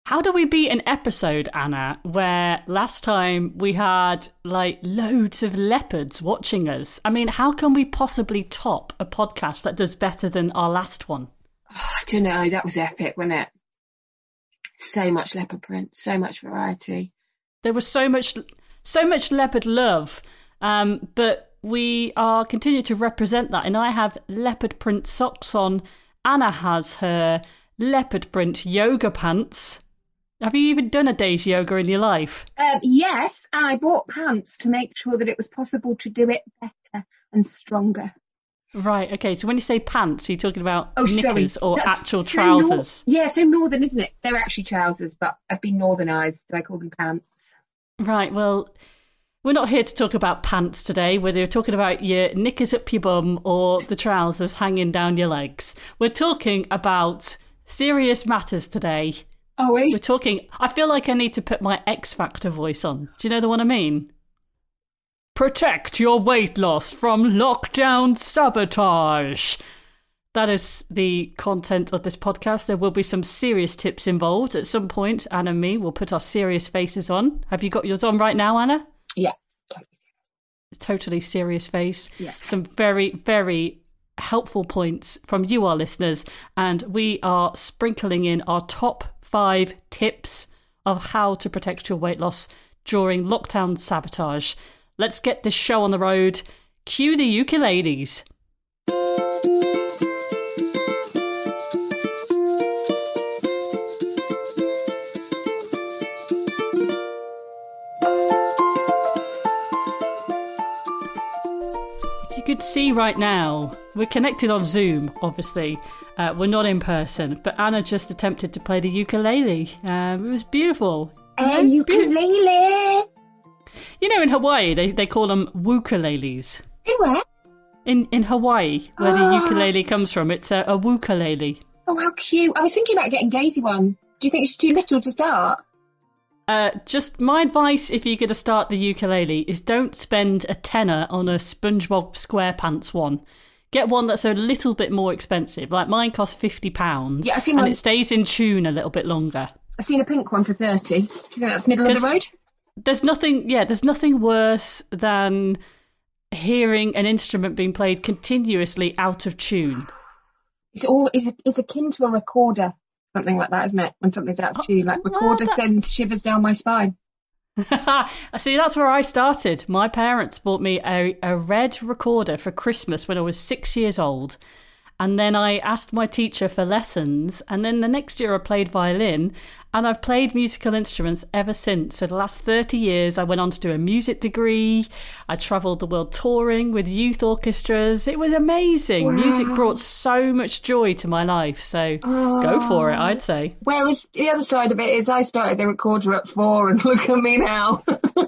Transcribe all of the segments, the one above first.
How do we beat an episode, Anna, where last time we had like loads of leopards watching us? I mean, how can we possibly top a podcast that does better than our last one? Oh, I don't know. That was epic, wasn't it? So much leopard print, so much variety. There was so much leopard love, but we are continuing to represent that. And I have leopard print socks on. Anna has her leopard print yoga pants. Have you even done a day's yoga in your life? Yes, I bought pants to make sure that it was possible to do it better and stronger. Right, okay. So when you say pants, are you talking about knickers or That's actual trousers? So northern, isn't it? They're actually trousers, but I've been northernised, so I call them pants. Right, well, we're not here to talk about pants today, whether you're talking about your knickers up your bum or the trousers hanging down your legs. We're talking about serious matters today. Are we? We're talking... I feel like I need to put my X Factor voice on. Do you know the one I mean? Protect your weight loss from lockdown sabotage. That is the content of this podcast. There will be some serious tips involved. At some point, Anna and me will put our serious faces on. Have you got yours on right now, Anna? Yeah. Totally serious face. Yeah. Some very, very helpful points from you, our listeners. And we are sprinkling in our top 5 tips of how to protect your weight loss during lockdown sabotage. Let's get this show on the road. Cue the ukuleles. You could see right now, we're connected on Zoom, obviously. We're not in person, but Anna just attempted to play the ukulele. It was beautiful. Ukulele! You know, in Hawaii, they call them wukuleles. In where? In Hawaii, where the ukulele comes from, it's a wukulele. Oh, how cute. I was thinking about getting Daisy one. Do you think it's too little to start? Just my advice, if you're going to start the ukulele, is don't spend a tenner on a SpongeBob SquarePants one. Get one that's a little bit more expensive. Like mine costs £50, yeah, I've seen one. And it stays in tune a little bit longer. I've seen a pink one for 30. Do you think that's middle of the road? There's nothing worse than hearing an instrument being played continuously out of tune. It's akin to a recorder, something like that, isn't it? When something's out of tune, like recorder sends shivers down my spine. See, that's where I started. My parents bought me a red recorder for Christmas when I was 6 years old. And then I asked my teacher for lessons. And then the next year I played violin. And I've played musical instruments ever since. For the last 30 years, I went on to do a music degree. I travelled the world touring with youth orchestras. It was amazing. Wow. Music brought so much joy to my life. So go for it, I'd say. Whereas the other side of it is I started the recorder at 4 and look at me now.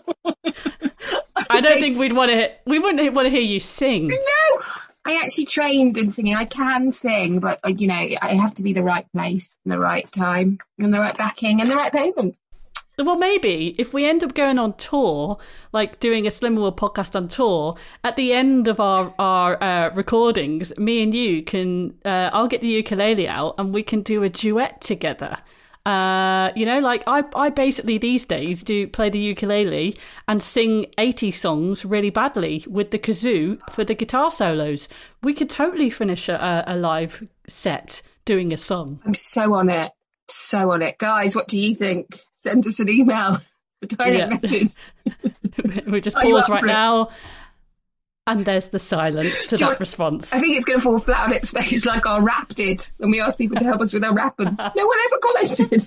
I don't think we wouldn't want to hear you sing. No! I actually trained in singing. I can sing, but, you know, I have to be the right place and the right time and the right backing and the right payment. Well, maybe if we end up going on tour, like doing a Slimmer World podcast on tour, at the end of our recordings, me and you can, I'll get the ukulele out and we can do a duet together. You know, like I basically these days play the ukulele and sing 80 songs really badly with the kazoo for the guitar solos. We could totally finish a live set doing a song. I'm so on it. So on it. Guys, what do you think? Send us an email. A direct message. We just pause right now. And there's the silence to that response. I think it's going to fall flat on its face like our rap did when we asked people to help us with our rap and no one ever commented.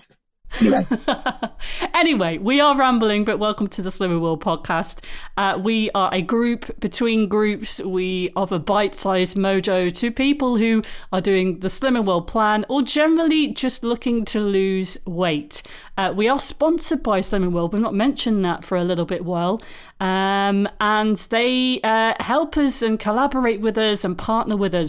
Anyway, we are rambling, but welcome to the Slimmer World podcast. We are a group between groups. We offer bite-sized mojo to people who are doing the Slimmer World plan or generally just looking to lose weight. We are sponsored by Slimmer World. We've not mentioned that for a little bit while. And they help us and collaborate with us and partner with us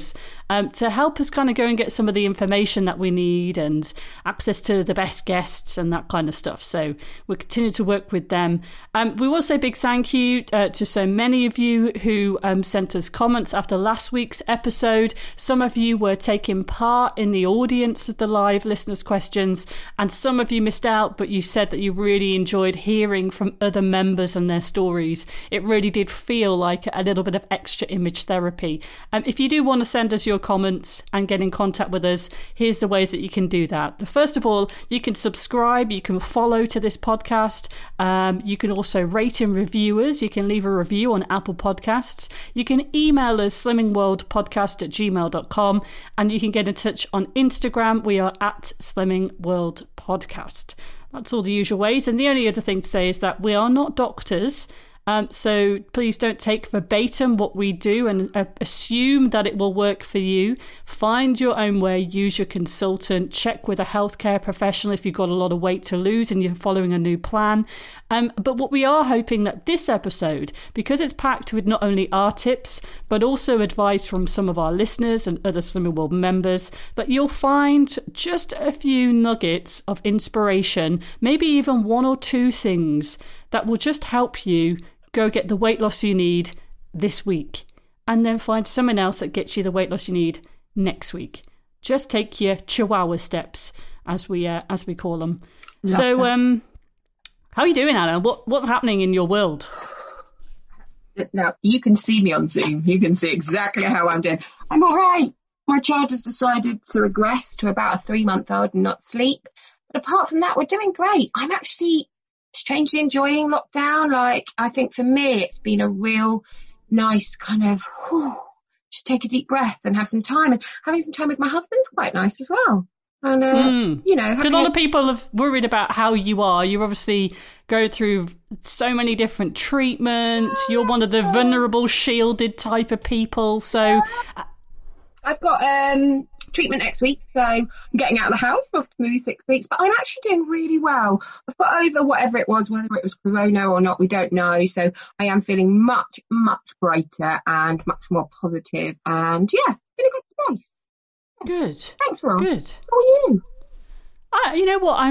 to help us kind of go and get some of the information that we need and access to the best guests and that kind of stuff. So we'll continue to work with them. We want to say a big thank you to so many of you who sent us comments after last week's episode. Some of you were taking part in the audience of the live listeners' questions, and some of you missed out, but you said that you really enjoyed hearing from other members and their stories. It really did feel like a little bit of extra image therapy. If you do want to send us your comments and get in contact with us, here's the ways that you can do that. First of all, you can subscribe, you can follow to this podcast, you can also rate and review us, you can leave a review on Apple Podcasts, you can email us slimmingworldpodcast@gmail.com, and you can get in touch on Instagram. We are at slimmingworldpodcast. That's all the usual ways. And the only other thing to say is that we are not doctors. So please don't take verbatim what we do and assume that it will work for you. Find your own way, use your consultant, check with a healthcare professional if you've got a lot of weight to lose and you're following a new plan. But what we are hoping that this episode, because it's packed with not only our tips, but also advice from some of our listeners and other Slimming World members, that you'll find just a few nuggets of inspiration, maybe even one or two things that will just help you go get the weight loss you need this week, and then find someone else that gets you the weight loss you need next week. Just take your Chihuahua steps, as we call them. Love so, that. how are you doing, Anna? What's happening in your world? Now, you can see me on Zoom. You can see exactly how I'm doing. I'm all right. My child has decided to regress to about a 3-month-old and not sleep. But apart from that, we're doing great. I'm actually strangely enjoying lockdown. Like, I think for me, it's been a real nice kind of just take a deep breath and have some time. And having some time with my husband's quite nice as well. And you know, because a lot of people have worried about how you are. You obviously go through so many different treatments. You're one of the vulnerable, shielded type of people. So I've got treatment next week, so I'm getting out of the house after maybe 6 weeks, but I'm actually doing really well. I've got over whatever it was, whether it was corona or not, we don't know. So I am feeling much, much brighter and much more positive, and yeah, in a good space. Good. Thanks, Ross. Good. How are you? You know what?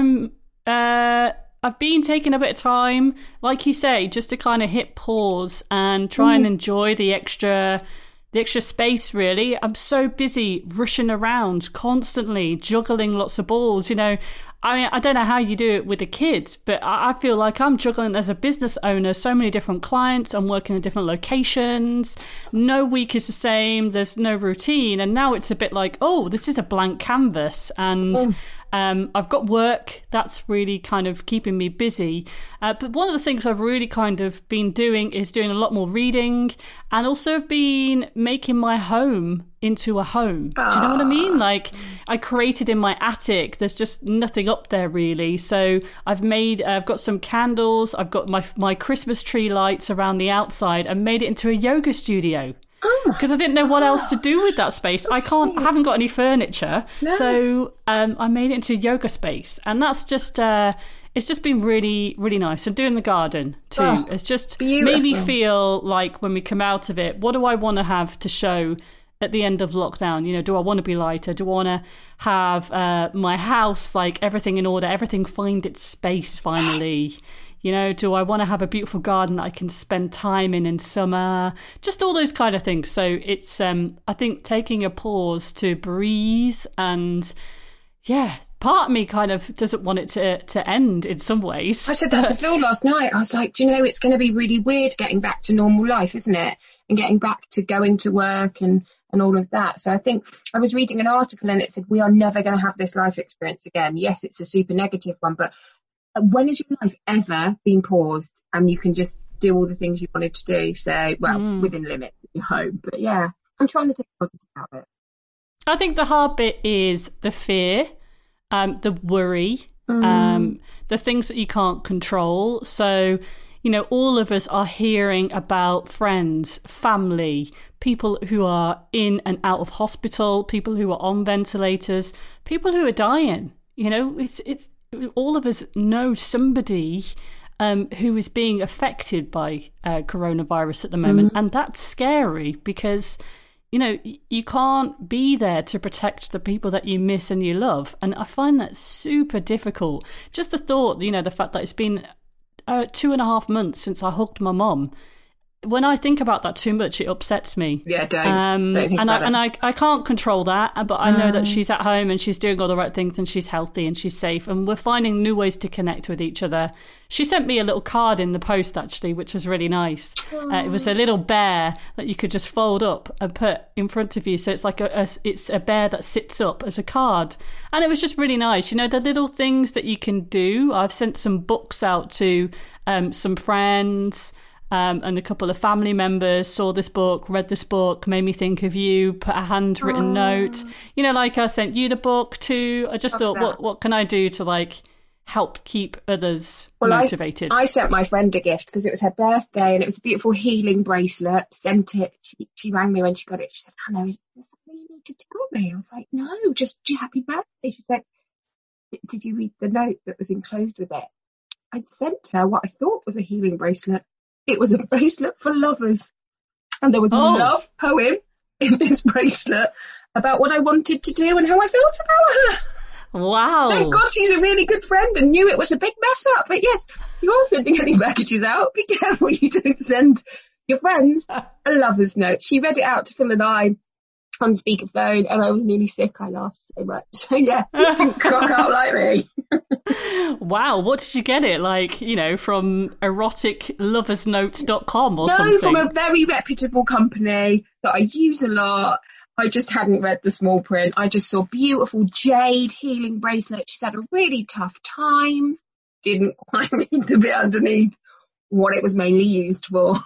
I've been taking a bit of time, like you say, just to kind of hit pause and try and enjoy the extra space, really. I'm so busy rushing around constantly, juggling lots of balls. You know, I mean, I don't know how you do it with the kids, but I feel like I'm juggling as a business owner, so many different clients. I'm working in different locations. No week is the same. There's no routine. And now it's a bit like, oh, this is a blank canvas. And I've got work that's really kind of keeping me busy. But one of the things I've really kind of been doing is doing a lot more reading, and also been making my home into a home. Do you know what I mean? Like, I created in my attic. There's just nothing up there really. So I've got some candles. I've got my Christmas tree lights around the outside, and made it into a yoga studio. Because I didn't know what else to do with that space. I haven't got any furniture. No. So I made it into a yoga space. And that's just, it's just been really, really nice. And doing the garden too. It's just made me feel like when we come out of it, what do I want to have to show at the end of lockdown? You know, do I want to be lighter? Do I want to have my house, like everything in order, everything find its space finally? You know, do I want to have a beautiful garden that I can spend time in summer? Just all those kind of things. So it's, I think, taking a pause to breathe, and yeah, part of me kind of doesn't want it to end in some ways. I said that to Phil last night. I was like, do you know, it's going to be really weird getting back to normal life, isn't it? And getting back to going to work and all of that. So I think I was reading an article and it said, we are never going to have this life experience again. Yes, it's a super negative one, but when has your life ever been paused and you can just do all the things you wanted to do? So, well, within limits at your home. But yeah, I'm trying to think positive about it. I think the hard bit is the fear, the worry, the things that you can't control. So, you know, all of us are hearing about friends, family, people who are in and out of hospital, people who are on ventilators, people who are dying. You know, it's all of us know somebody who is being affected by coronavirus at the moment. And that's scary because, you can't be there to protect the people that you miss and you love. And I find that super difficult. Just the thought, the fact that it's been 2.5 months since I hugged my mum. When I think about that too much, it upsets me. Yeah, don't think about it. I can't control that, but I know that she's at home and she's doing all the right things and she's healthy and she's safe and we're finding new ways to connect with each other. She sent me a little card in the post, actually, which was really nice. It was a little bear that you could just fold up and put in front of you. So it's like it's a bear that sits up as a card. And it was just really nice. The little things that you can do. I've sent some books out to some friends. And a couple of family members saw this book, read this book, made me think of you, put a handwritten note. Like I sent you the book too. I just thought, what can I do to help keep others motivated? I sent my friend a gift because it was her birthday and it was a beautiful healing bracelet. Sent it. She rang me when she got it. She said, Hannah, is there something you need to tell me? I was like, no, just happy birthday. She said, did you read the note that was enclosed with it? I'd sent her what I thought was a healing bracelet. It was a bracelet for lovers. And there was a love poem in this bracelet about what I wanted to do and how I felt about her. Wow. Thank God she's a really good friend and knew it was a big mess up. But yes, you're sending any packages out. Be careful you don't send your friends a lover's note. She read it out to Phil and I on speakerphone and I was nearly sick. I laughed so much. So yeah, you didn't cock up like me. Wow, what did you get it? From eroticloversnotes.com or something? No, from a very reputable company that I use a lot. I just hadn't read the small print. I just saw beautiful jade healing bracelet. She's had a really tough time. Didn't quite read the bit underneath what it was mainly used for.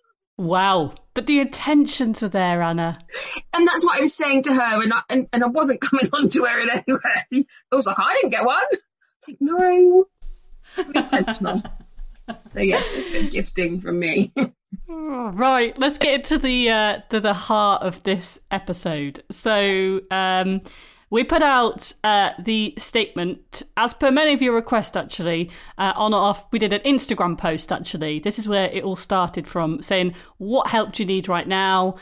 Wow. But the intentions were there, Anna. And that's what I was saying to her, and I wasn't coming on to her in any way. I was like, I didn't get one. It's like, no. It's intentional. So yes, it's been gifting from me. Right, let's get into the heart of this episode. So we put out the statement, as per many of your requests, actually, on or off. We did an Instagram post, actually. This is where it all started from, saying, what help do you need right now?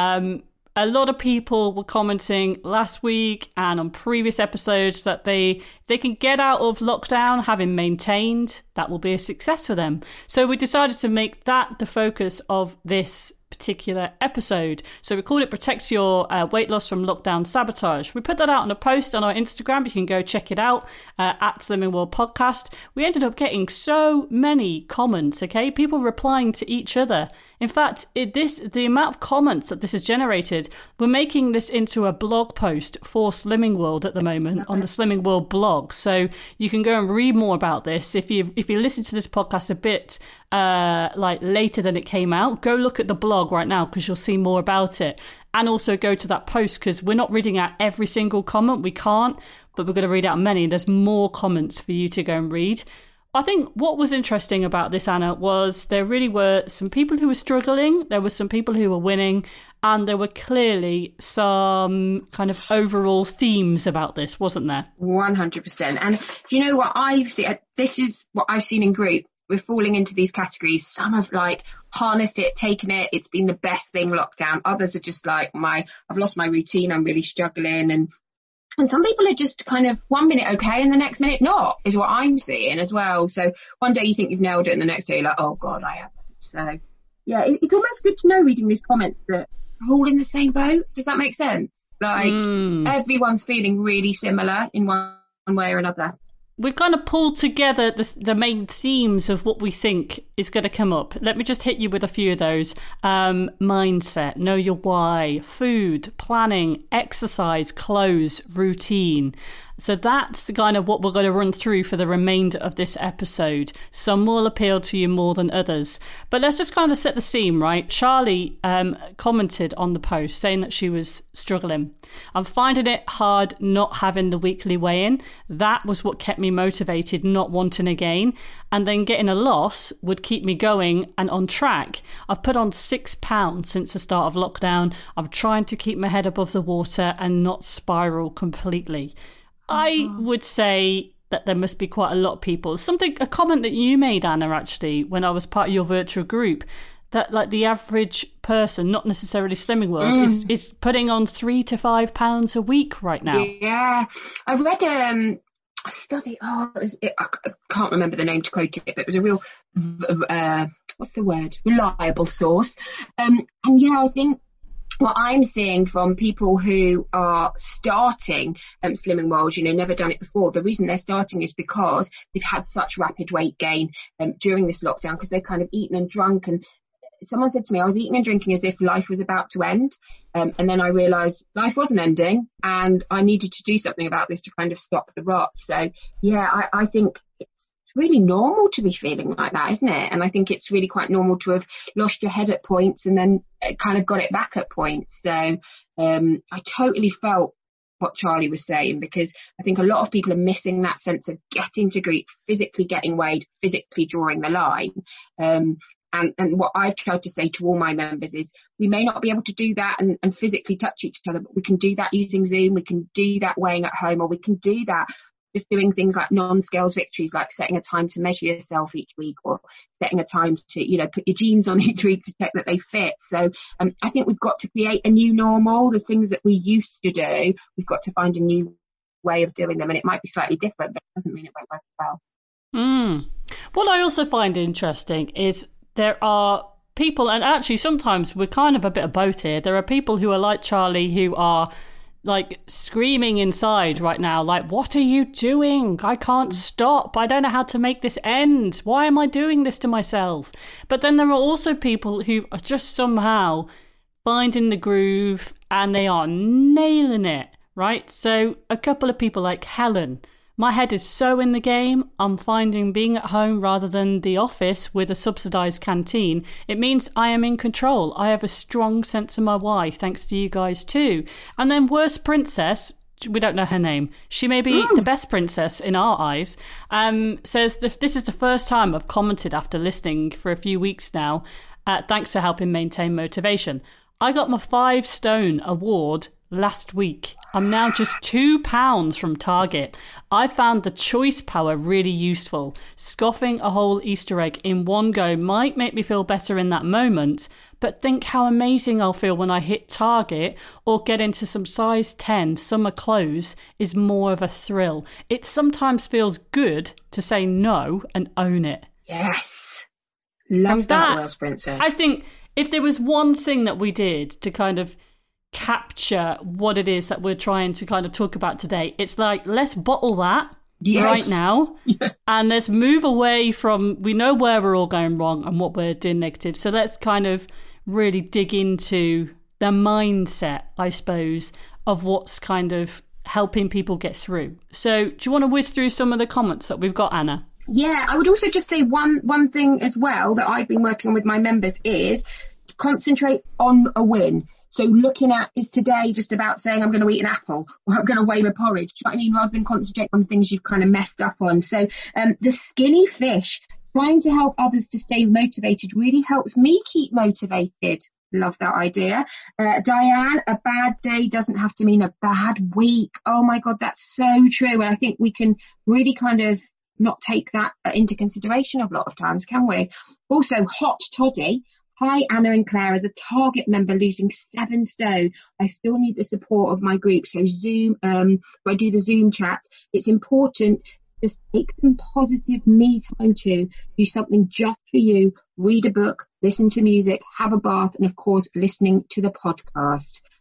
A lot of people were commenting last week and on previous episodes that they can get out of lockdown having maintained, that will be a success for them. So we decided to make that the focus of this particular episode. So we called it Protect Your Weight Loss from Lockdown Sabotage. We put that out on a post on our Instagram. You can go check it out at Slimming World Podcast. We ended up getting so many comments, okay? People replying to each other. In fact, the amount of comments that this has generated, we're making this into a blog post for Slimming World at the moment on the Slimming World blog. So you can go and read more about this. If you listen to this podcast a bit later than it came out, go look at the blog right now because you'll see more about it, and also go to that post because we're not reading out every single comment. We can't, but we're going to read out many. There's more comments for you to go and read. I think what was interesting about this, Anna, was there really were some people who were struggling, there were some people who were winning, and there were clearly some kind of overall themes about this, wasn't there? 100%. And you know what I've seen? This is what I've seen in group. We're falling into these categories. Some have harnessed it, taken it. It's been the best thing lockdown. Others are just like, I've lost my routine. I'm really struggling. And some people are just kind of 1 minute okay and the next minute not, is what I'm seeing as well. So one day you think you've nailed it and the next day you're like, oh God, I haven't. So yeah, it's almost good to know reading these comments that we're all in the same boat. Does that make sense? Everyone's feeling really similar in one way or another. We've kind of pulled together the main themes of what we think is going to come up. Let me just hit you with a few of those. Mindset, know your why, food, planning, exercise, clothes, routine. So that's the kind of what we're going to run through for the remainder of this episode. Some will appeal to you more than others. But let's just kind of set the scene, right? Charlie commented on the post saying that she was struggling. I'm finding it hard not having the weekly weigh-in. That was what kept me motivated, not wanting to gain. And then getting a loss would keep me going and on track. I've put on 6 pounds since the start of lockdown. I'm trying to keep my head above the water and not spiral completely. I would say that there must be quite a lot of people. A comment that you made, Anna, actually, when I was part of your virtual group, that like the average person, not necessarily Slimming World, is putting on £3 to £5 a week right now. Yeah, I read a study. I can't remember the name to quote it, but it was a real reliable source. And yeah, I think what I'm seeing from people who are starting Slimming World, never done it before, the reason they're starting is because they've had such rapid weight gain during this lockdown, because they've kind of eaten and drunk. And someone said to me, I was eating and drinking as if life was about to end. And then I realised life wasn't ending, and I needed to do something about this to kind of stop the rot. So, yeah, I think it's really normal to be feeling like that, isn't it? And I think it's really quite normal to have lost your head at points and then kind of got it back at points. So I totally felt what Charlie was saying, because I think a lot of people are missing that sense of getting to grief, physically getting weighed, physically drawing the line. And what I try to say to all my members is we may not be able to do that and physically touch each other, but we can do that using Zoom. We can do that weighing at home, or we can do that just doing things like non-scales victories, like setting a time to measure yourself each week, or setting a time to, put your jeans on each week to check that they fit. So I think we've got to create a new normal. The things that we used to do, we've got to find a new way of doing them. And it might be slightly different, but it doesn't mean it won't work well. What I also find interesting is there are people, and actually sometimes we're kind of a bit of both here. There are people who are like Charlie, who are like screaming inside right now, like, what are you doing? I can't stop. I don't know how to make this end. Why am I doing this to myself? But then there are also people who are just somehow finding the groove and they are nailing it, right? So a couple of people like Helen. My head is so in the game, I'm finding being at home rather than the office with a subsidised canteen, it means I am in control. I have a strong sense of my why, thanks to you guys too. And then Worst Princess, we don't know her name, she may be the best princess in our eyes, says this is the first time I've commented after listening for a few weeks now. Thanks for helping maintain motivation. I got my 5 stone award last week. I'm now just £2 from Target. I found the choice power really useful. Scoffing a whole Easter egg in one go might make me feel better in that moment, but think how amazing I'll feel when I hit Target or get into some size 10 summer clothes is more of a thrill. It sometimes feels good to say no and own it. Yes. Love that, Worst Princess. I think if there was one thing that we did to kind of capture what it is that we're trying to kind of talk about today, it's like, let's bottle that right now and let's move away from, we know where we're all going wrong and what we're doing negative, so let's kind of really dig into the mindset, I suppose, of what's kind of helping people get through. So do you want to whiz through some of the comments that we've got, Anna? Yeah, I would also just say one thing as well that I've been working on with my members is concentrate on a win. So looking at, is today just about saying I'm going to eat an apple or I'm going to weigh my porridge? Do you know what I mean? Rather than concentrate on things you've kind of messed up on. So the skinny fish, trying to help others to stay motivated really helps me keep motivated. Love that idea. Diane, a bad day doesn't have to mean a bad week. Oh my God, that's so true. And I think we can really kind of not take that into consideration a lot of times, can we? Also, Hot Toddy. Hi, Anna and Claire. As a Target member losing 7 stone, I still need the support of my group. So Zoom, when I do the Zoom chats, it's important to take some positive me time to do something just for you. Read a book, listen to music, have a bath, and of course, listening to the podcast.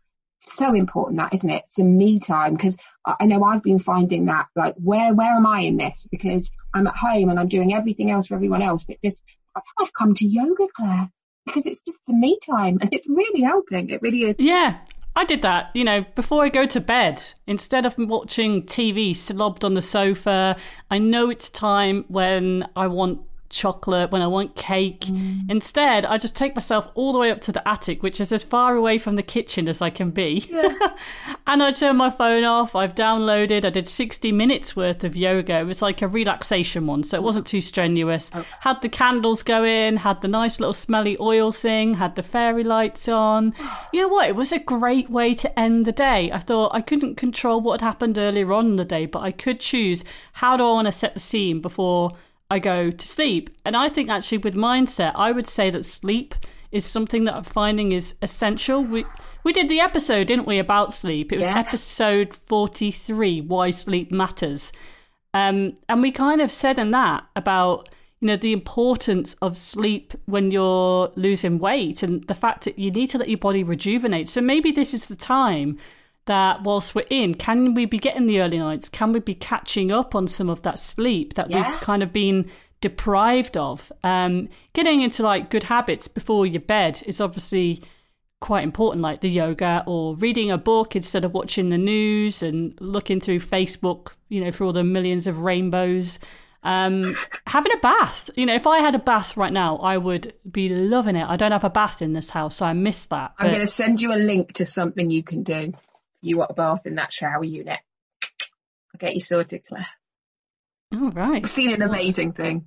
So important that, isn't it? Some me time, because I know I've been finding that, like, where am I in this? Because I'm at home and I'm doing everything else for everyone else, but just I've come to yoga, Claire. Because it's just the me time and it's really helping. It really is. Yeah, I did that, before I go to bed. Instead of watching TV slobbed on the sofa, I know it's time when I want chocolate, when I want cake. Instead, I just take myself all the way up to the attic, which is as far away from the kitchen as I can be. Yeah. And I turn my phone off. I did 60 minutes worth of yoga. It was like a relaxation one, so it wasn't too strenuous. Had the candles going, had the nice little smelly oil thing, had the fairy lights on. You know what? It was a great way to end the day. I thought I couldn't control what had happened earlier on in the day, but I could choose, how do I want to set the scene before I go to sleep. And I think actually with mindset, I would say that sleep is something that I'm finding is essential. We did the episode, didn't we, about sleep? It was episode 43, Why Sleep Matters. And we kind of said in that about, you know, the importance of sleep when you're losing weight and the fact that you need to let your body rejuvenate. So maybe this is the time that whilst we're in, can we be getting the early nights? Can we be catching up on some of that sleep that we've kind of been deprived of? Getting into like good habits before your bed is obviously quite important, like the yoga or reading a book instead of watching the news and looking through Facebook, you know, for all the millions of rainbows. Having a bath, you know, if I had a bath right now, I would be loving it. I don't have a bath in this house, so I miss that. I'm going to send you a link to something you can do. You want a bath in that shower unit. I'll get you sorted, Claire. All right. I've seen an amazing thing.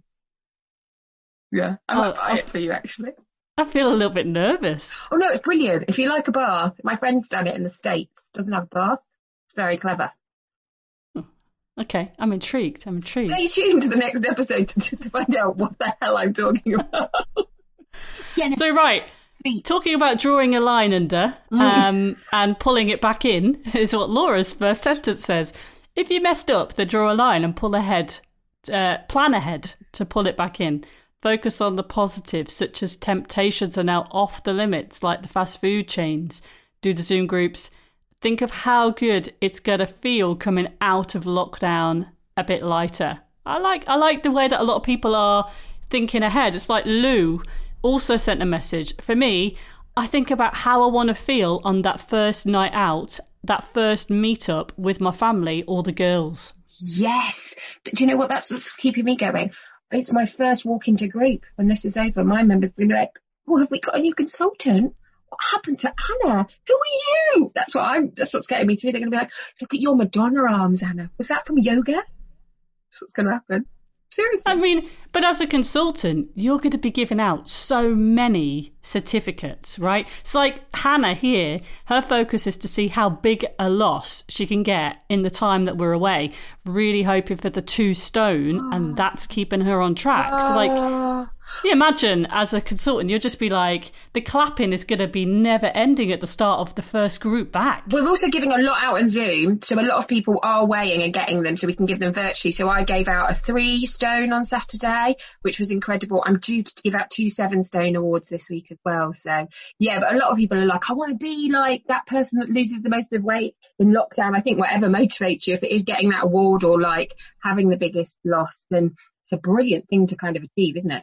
Yeah, I might buy it for you, actually. I feel a little bit nervous. Oh, no, it's brilliant. If you like a bath, my friend's done it in the States. Doesn't have a bath. It's very clever. Okay, I'm intrigued. Stay tuned to the next episode to find out what the hell I'm talking about. So, right, talking about drawing a line under and pulling it back in is what Laura's first sentence says. If you messed up, then draw a line and plan ahead to pull it back in. Focus on the positives, such as temptations are now off the limits, like the fast food chains. Do the Zoom groups. Think of how good it's going to feel coming out of lockdown a bit lighter. I like the way that a lot of people are thinking ahead. It's like Lou also sent a message. For me, I think about how I want to feel on that first night out, that first meetup with my family or the girls. Yes. Do you know what? That's what's keeping me going. It's my first walk into group. When this is over, my members will be like, oh, have we got a new consultant? What happened to Anna? Who are you? That's what's getting me through. They're going to be like, look at your Madonna arms, Anna. Was that from yoga? That's what's going to happen. Seriously. I mean, but as a consultant, you're going to be giving out so many certificates, right? It's like Hannah here, her focus is to see how big a loss she can get in the time that we're away, really hoping for the 2 stone, and that's keeping her on track. So like, you imagine as a consultant, you'll just be like, the clapping is going to be never ending at the start of the first group back. We're also giving a lot out on Zoom, so a lot of people are weighing and getting them, so we can give them virtually. So I gave out a 3 stone on Saturday, which was incredible. I'm due to give out 2 7 stone awards this week as well. So yeah, but a lot of people are like, I want to be like that person that loses the most of weight in lockdown. I think whatever motivates you, if it is getting that award or like having the biggest loss, then it's a brilliant thing to kind of achieve, isn't it?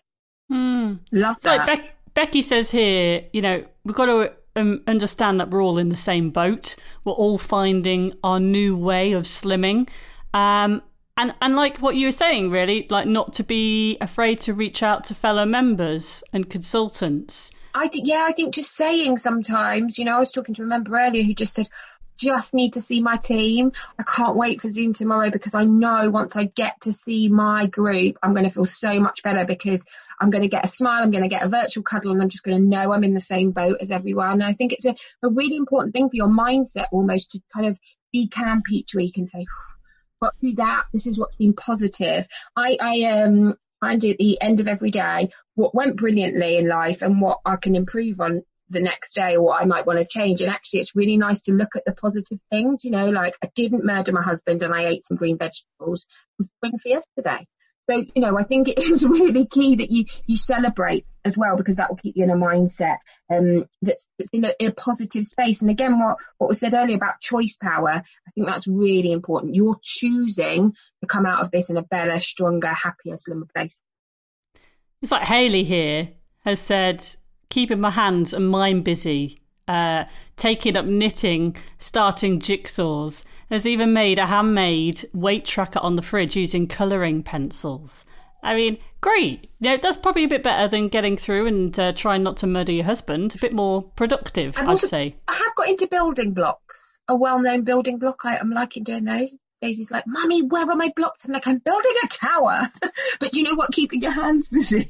Love that. So Becky says here, you know, we've got to understand that we're all in the same boat. We're all finding our new way of slimming. And like what you were saying, really, like not to be afraid to reach out to fellow members and consultants. I think just saying sometimes, you know, I was talking to a member earlier who just said, just need to see my team. I can't wait for Zoom tomorrow because I know once I get to see my group, I'm going to feel so much better because I'm going to get a smile, I'm going to get a virtual cuddle, and I'm just going to know I'm in the same boat as everyone. And I think it's a really important thing for your mindset almost to kind of decamp each week and say, got through that, this is what's been positive. I find at the end of every day what went brilliantly in life and what I can improve on the next day or what I might want to change. And actually it's really nice to look at the positive things, you know, like I didn't murder my husband and I ate some green vegetables. It was spring for yesterday. So, you know, I think it is really key that you celebrate as well, because that will keep you in a mindset that's in a positive space. And again, what was said earlier about choice power, I think that's really important. You're choosing to come out of this in a better, stronger, happier, slimmer place. It's like Hayley here has said, keeping my hands and mind busy, taking up knitting, starting jigsaws, has even made a handmade weight tracker on the fridge using colouring pencils. I mean, great. Yeah, that's probably a bit better than getting through and trying not to murder your husband. A bit more productive, I'd say. I have got into building blocks, a well-known building block. I'm liking doing those. Daisy's like, Mummy, where are my blocks? I'm like, I'm building a tower. But you know what? Keeping your hands busy.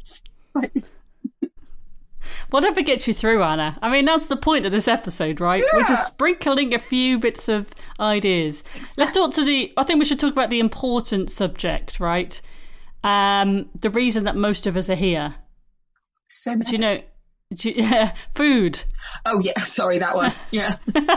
Whatever gets you through, Anna. I mean, that's the point of this episode, right? Yeah. We're just sprinkling a few bits of ideas. Let's talk I think we should talk about the important subject, right? the reason that most of us are here. So Do you know? Food. Oh yeah, sorry, that one. Yeah.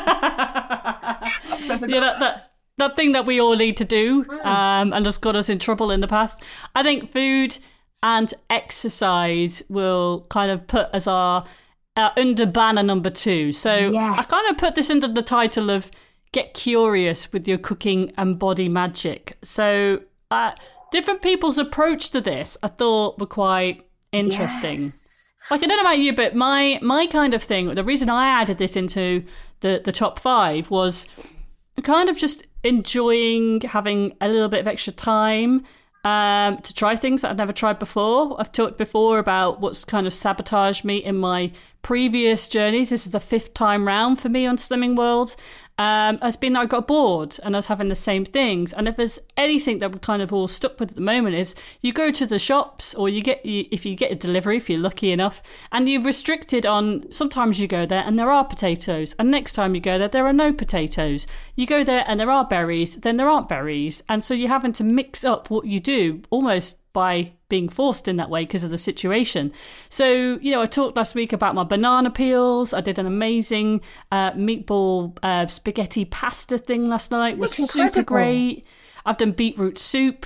Yeah, that thing that we all need to do, and has got us in trouble in the past. I think food and exercise will kind of put as our under banner number 2. So Yes. I kind of put this under the title of "Get Curious with Your Cooking and Body Magic." So different people's approach to this, I thought, were quite interesting. Yes. Like, I don't know about you, but my kind of thing, the reason I added this into the top 5 was kind of just enjoying having a little bit of extra time to try things that I've never tried before. I've talked before about what's kind of sabotaged me in my previous journeys. This is the 5th time round for me on Slimming World. Has been I got bored and I was having the same things. And if there's anything that we're kind of all stuck with at the moment is you go to the shops, or if you get a delivery, if you're lucky enough, and you're restricted on, sometimes you go there and there are potatoes, and next time you go there are no potatoes. You go there and there are berries, then there aren't berries. And so you're having to mix up what you do almost by being forced in that way because of the situation. So, I talked last week about my banana peels. I did an amazing meatball spaghetti pasta thing last night. It was super great. I've done beetroot soup.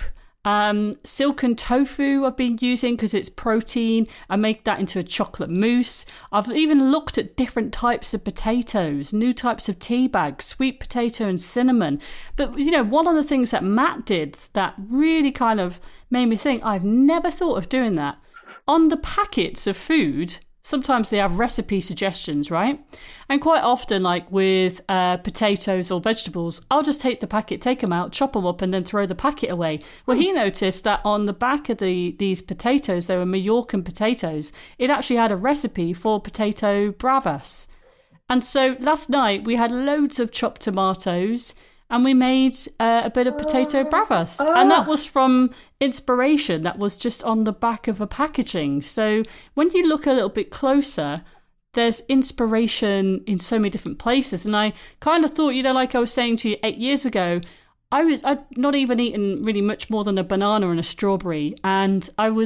Silken tofu I've been using because it's protein. I make that into a chocolate mousse. I've even looked at different types of potatoes, new types of tea bags, sweet potato and cinnamon. But one of the things that Matt did that really kind of made me think, I've never thought of doing that. On the packets of food, sometimes they have recipe suggestions, right? And quite often, like with potatoes or vegetables, I'll just take the packet, take them out, chop them up, and then throw the packet away. Well, he noticed that on the back of these potatoes, they were Mallorcan potatoes. It actually had a recipe for potato bravas. And so last night we had loads of chopped tomatoes, and we made a bit of potato bravas. And that was from inspiration that was just on the back of a packaging. So when you look a little bit closer, there's inspiration in so many different places. And I kind of thought, like I was saying to you 8 years ago, I'd not even eaten really much more than a banana and a strawberry. And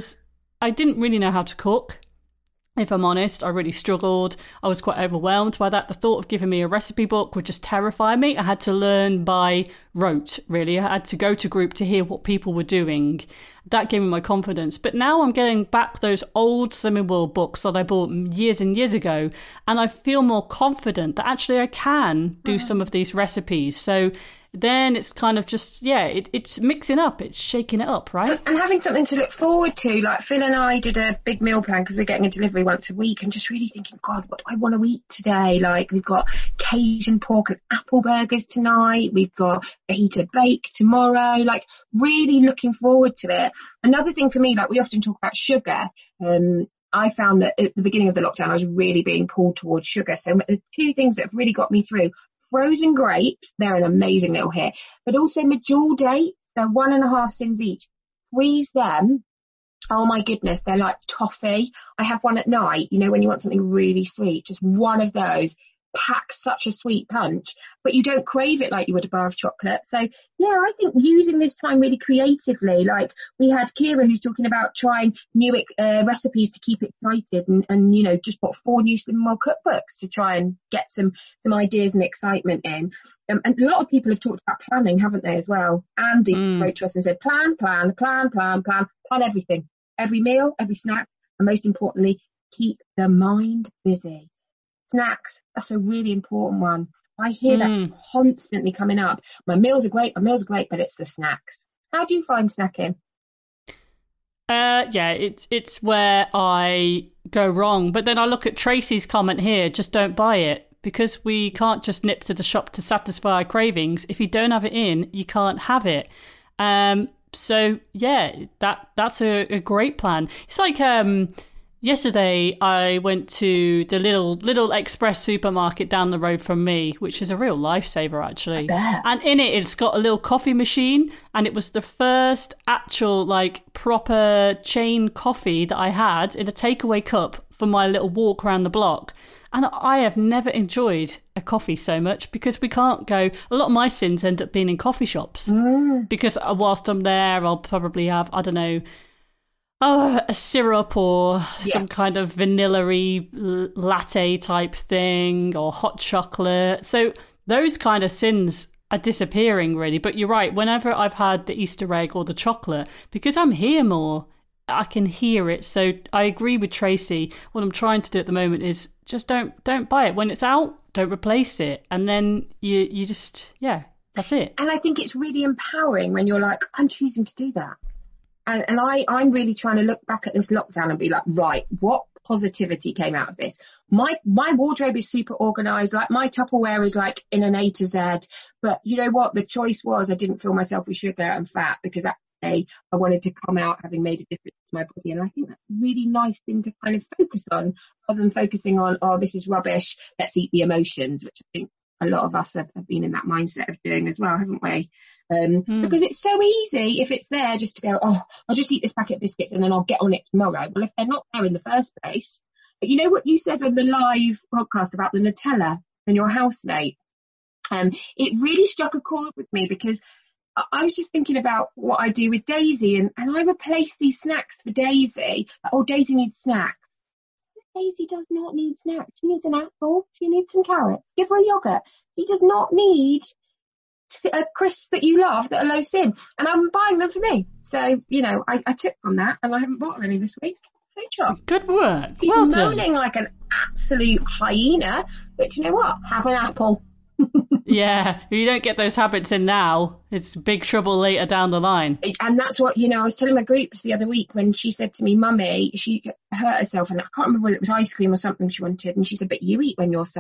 I didn't really know how to cook. If I'm honest, I really struggled. I was quite overwhelmed by that. The thought of giving me a recipe book would just terrify me. I had to learn by rote, really. I had to go to group to hear what people were doing. That gave me my confidence. But now I'm getting back those old Slimming World books that I bought years and years ago, and I feel more confident that actually I can do some of these recipes. So then it's kind of just, it's mixing up, it's shaking it up, right? And having something to look forward to. Like Phil and I did a big meal plan because we're getting a delivery once a week, and just really thinking, God, what do I want to eat today? Like, we've got Cajun pork and apple burgers tonight. We've got fajita bake tomorrow. Like, really looking forward to it. Another thing for me, like, we often talk about sugar. I found that at the beginning of the lockdown, I was really being pulled towards sugar. So the 2 things that have really got me through: frozen grapes, they're an amazing little hit, but also medjool dates, they're 1.5 cents each. Freeze them. Oh my goodness, they're like toffee. I have one at night, when you want something really sweet, just one of those packs such a sweet punch, but you don't crave it like you would a bar of chocolate. So yeah, I think using this time really creatively, like we had Kira who's talking about trying new recipes to keep excited, and just bought 4 new Slimming World cookbooks to try and get some ideas and excitement in. And a lot of people have talked about planning, haven't they, as well? Andy wrote to us and said, plan everything, every meal, every snack, and most importantly, keep the mind busy. Snacks, that's a really important one. I hear that constantly coming up. My meals are great, but it's the snacks. How do you find snacking? It's where I go wrong. But then I look at Tracy's comment here, just don't buy it, because we can't just nip to the shop to satisfy our cravings. If you don't have it in, you can't have it. So yeah, that's a great plan. It's like yesterday I went to the little express supermarket down the road from me, which is a real lifesaver actually. And in it's got a little coffee machine, and it was the first actual proper chain coffee that I had in a takeaway cup for my little walk around the block. And I have never enjoyed a coffee so much because we can't go. A lot of my sins end up being in coffee shops because whilst I'm there, I'll probably have, I don't know, a syrup or some kind of vanilla-y latte type thing or hot chocolate. So those kind of sins are disappearing really. But you're right, whenever I've had the Easter egg or the chocolate, because I'm here more, I can hear it. So I agree with Tracy. What I'm trying to do at the moment is just don't buy it when it's out. Don't replace it, and then you just that's it. And I think it's really empowering when you're like, I'm choosing to do that. And I'm really trying to look back at this lockdown and be like, right, what positivity came out of this? My wardrobe is super organised. Like my Tupperware is like in an A to Z. But you know what? The choice was I didn't fill myself with sugar and fat because that day I wanted to come out having made a difference to my body. And I think that's a really nice thing to kind of focus on rather than focusing on, oh, this is rubbish, let's eat the emotions, which I think a lot of us have been in that mindset of doing as well, haven't we? Because it's so easy if it's there just to go, oh, I'll just eat this packet of biscuits and then I'll get on it tomorrow. Well, if they're not there in the first place, but you know what you said on the live podcast about the Nutella and your housemate? It really struck a chord with me because I was just thinking about what I do with Daisy and I replace these snacks for Davy. Oh, Daisy needs snacks. Daisy does not need snacks. She needs an apple. She needs some carrots. Give her a yogurt. She does not need crisps that you love that are low sin. And I'm buying them for me. So, you know, I took from that and I haven't bought her any this week. Good work. She's well done. moaning like an absolute hyena. But you know what? Have an apple. Yeah, if you don't get those habits in now, it's big trouble later down the line. And that's what, you know, I was telling my groups the other week when she said to me, Mummy, she hurt herself and I can't remember whether it was ice cream or something she wanted. And she said, but you eat when you're sad.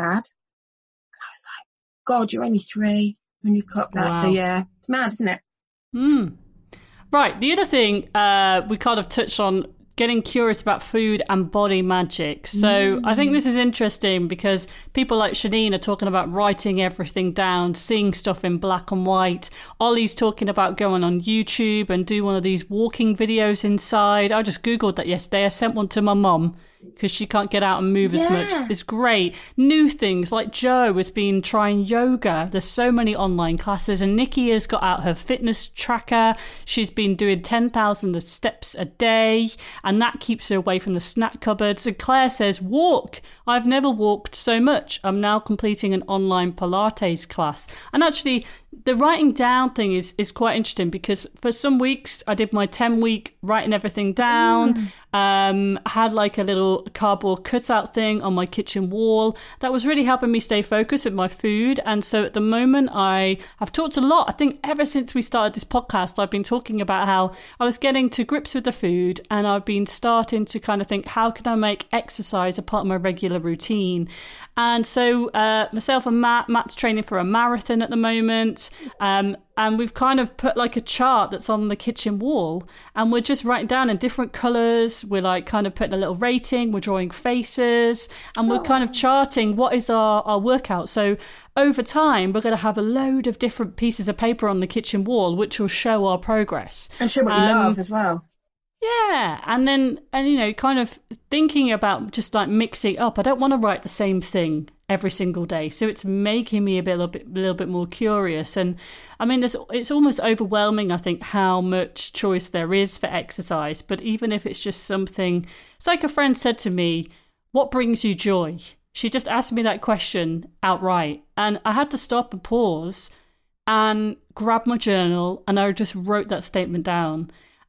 And I was like, God, you're only 3 when you cut that. Wow. So yeah, it's mad, isn't it? Right, the other thing we kind of touched on, getting curious about food and body magic. So I think this is interesting because people like Shanine are talking about writing everything down, seeing stuff in black and white. Ollie's talking about going on YouTube and do one of these walking videos inside. I just Googled that yesterday. I sent one to my mum because she can't get out and move as much. It's great. New things like Jo has been trying yoga. There's so many online classes, and Nikki has got out her fitness tracker. She's been doing 10,000 steps a day, and that keeps her away from the snack cupboards. And Claire says, walk. I've never walked so much. I'm now completing an online Pilates class. And actually, the writing down thing is quite interesting because for some weeks I did my 10-week writing everything down. Had like a little cardboard cutout thing on my kitchen wall. That was really helping me stay focused with my food. And so at the moment I've talked a lot. I think ever since we started this podcast, I've been talking about how I was getting to grips with the food and I've been starting to kind of think, how can I make exercise a part of my regular routine? And so myself and Matt's training for a marathon at the moment. And we've kind of put like a chart that's on the kitchen wall and we're just writing down in different colours. We're like kind of putting a little rating. We're drawing faces and we're kind of charting what is our workout. So over time, we're going to have a load of different pieces of paper on the kitchen wall, which will show our progress. And show what you love as well. Yeah, and you know, kind of thinking about just like mixing up. I don't want to write the same thing every single day, so it's making me a little bit more curious. And I mean, it's almost overwhelming, I think, how much choice there is for exercise. But even if it's just something, it's like a friend said to me, "What brings you joy?" She just asked me that question outright, and I had to stop and pause and grab my journal, and I just wrote that statement down.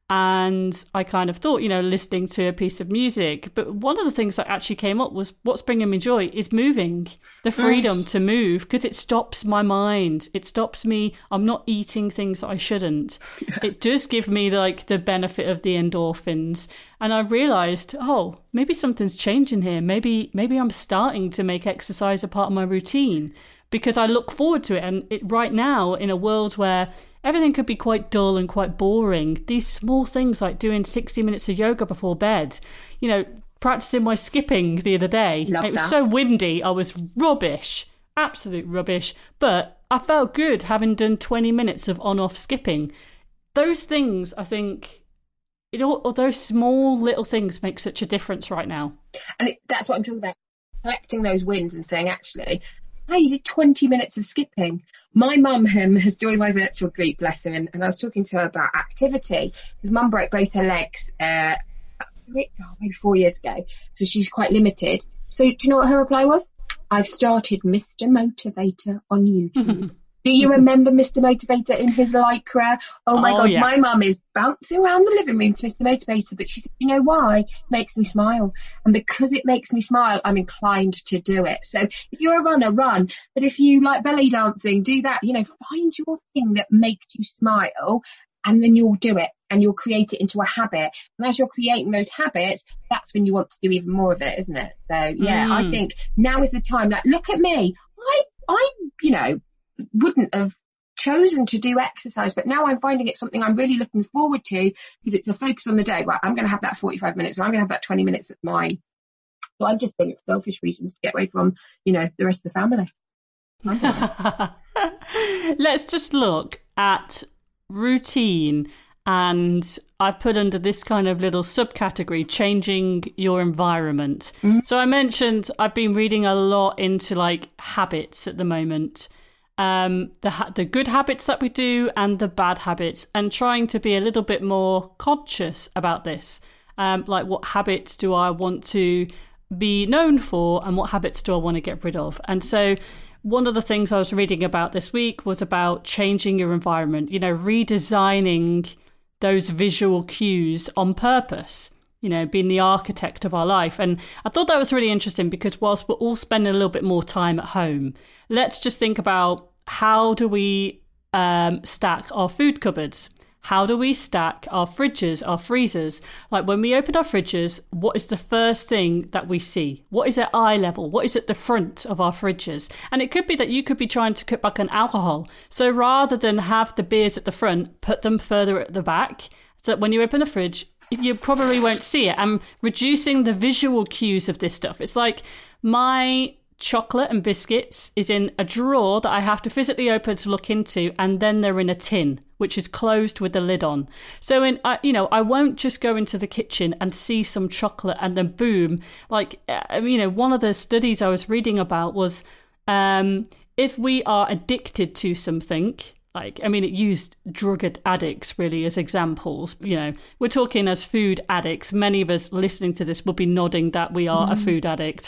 And I kind of thought, you know, listening to a piece of music. But one of the things that actually came up was what's bringing me joy is moving, the freedom to move, because it stops my mind. It stops me. I'm not eating things that I shouldn't. Yeah. It does give me like the benefit of the endorphins. And I realized, oh, maybe something's changing here. Maybe I'm starting to make exercise a part of my routine because I look forward to it. And right now, in a world where everything could be quite dull and quite boring, these small things like doing 60 minutes of yoga before bed, you know, practicing my skipping the other day. It was so windy. I was rubbish, absolute rubbish. But I felt good having done 20 minutes of on-off skipping. Those things, I think, those small little things make such a difference right now. And that's what I'm talking about. Collecting those wins and saying, actually, hey, you did 20 minutes of skipping. My mum has joined my virtual group, bless her, and I was talking to her about activity. Because mum broke both her legs maybe 4 years ago, so she's quite limited. So do you know what her reply was? I've started Mr. Motivator on YouTube. Do you remember Mr. Motivator in his Lycra? Oh my God, yeah. My mum is bouncing around the living room to Mr. Motivator, but she said, you know why? It makes me smile. And because it makes me smile, I'm inclined to do it. So if you're a runner, run. But if you like belly dancing, do that. Find your thing that makes you smile, and then you'll do it and you'll create it into a habit. And as you're creating those habits, that's when you want to do even more of it, isn't it? So yeah, I think now is the time. Like, look at me. I wouldn't have chosen to do exercise, but now I'm finding it something I'm really looking forward to, because it's a focus on the day. Right, I'm going to have that 45 minutes, or I'm going to have that 20 minutes that's mine. So I'm just thinking selfish reasons to get away from, the rest of the family. Let's just look at routine, and I've put under this kind of little subcategory, changing your environment. So I mentioned I've been reading a lot into like habits at the moment. The good habits that we do and the bad habits, and trying to be a little bit more conscious about this. Like, what habits do I want to be known for, and what habits do I want to get rid of? And so one of the things I was reading about this week was about changing your environment, redesigning those visual cues on purpose, being the architect of our life. And I thought that was really interesting, because whilst we're all spending a little bit more time at home, let's just think about, how do we stack our food cupboards? How do we stack our fridges, our freezers? Like, when we open our fridges, what is the first thing that we see? What is at eye level? What is at the front of our fridges? And it could be that you could be trying to cut back on alcohol. So rather than have the beers at the front, put them further at the back. So that when you open the fridge, you probably won't see it. I'm reducing the visual cues of this stuff. It's like my chocolate and biscuits is in a drawer that I have to physically open to look into, and then they're in a tin which is closed with the lid on. So I won't just go into the kitchen and see some chocolate and then boom. Like, one of the studies I was reading about was if we are addicted to something, it used drug addicts really as examples. We're talking as food addicts. Many of us listening to this will be nodding that we are a food addict.